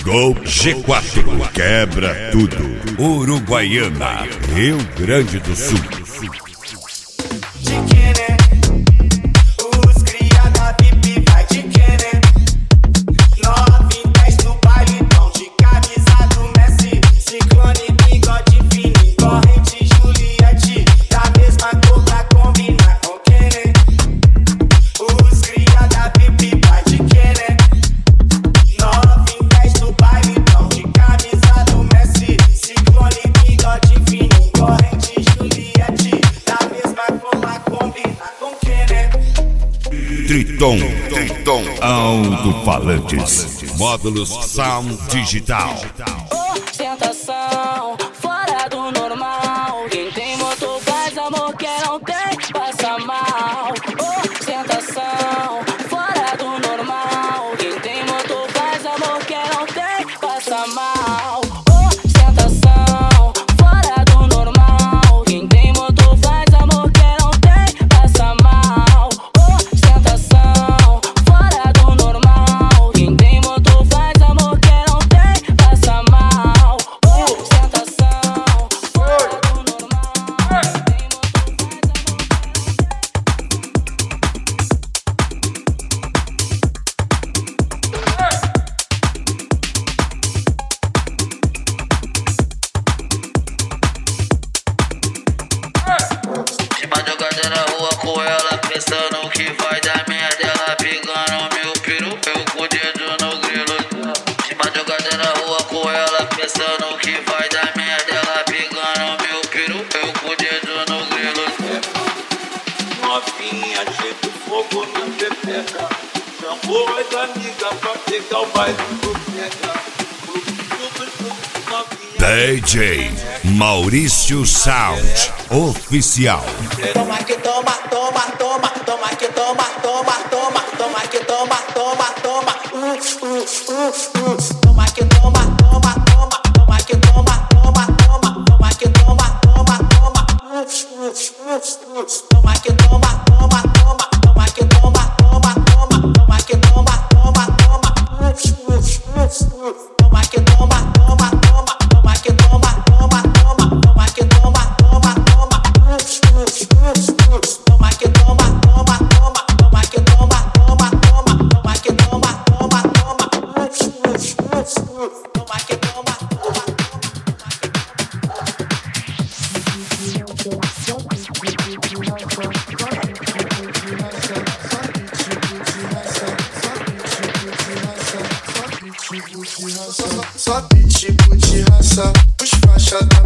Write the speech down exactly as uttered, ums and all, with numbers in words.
Gol G quatro, quebra tudo. Uruguaiana, Rio Grande do Sul. Triton, Triton, alto-falantes, módulos Sound Digital. Ostentação, fora do normal. Quem tem motor faz amor, quem não tem passa mal. Ostentação, fora do normal. Quem tem motor faz amor, quem não tem passa mal. Ostentação, fora do normal. Quem tem motor faz amor, quem não tem passa mal. Ostentação, fora do normal. Quem tem motor faz amor, quem não tem passa mal. Ostentação, fora do normal. Quem tem De madrugada na rua com ela, pensando que vai dar merda. Ela pegando meu peru, eu com o dedo no grelo. De madrugada na rua com ela, pensando que vai dar merda. Ela pegando meu peru, eu com o dedo no grelo. Novinha, jeito fogo na pepeca. Chamou as amigas pra pegar o baile do pega. D J Maurício Sound Oficial. Toma que toma, toma, toma, toma que toma, toma, toma, toma que toma, toma, toma, uh, uh, uh, uh. Toma que toma, toma, toma, toma que toma, toma, toma, toma que toma, toma, toma, uh, uh, uh, uh. Toma que toma, toma, toma, toma que toma, toma, toma, toma que toma, toma, toma, uh, uh, uh, uh. Toma que toma, toma, toma, toma que toma, toma, toma, toma que toma, toma, toma, uh, uh, uh, uh. Toma que toma, toma, toma, toma que toma, toma, toma, toma que toma, toma, toma, uh, uh, uh, uh. Toma que toma, toma, Só pitbull de raça, os faixa da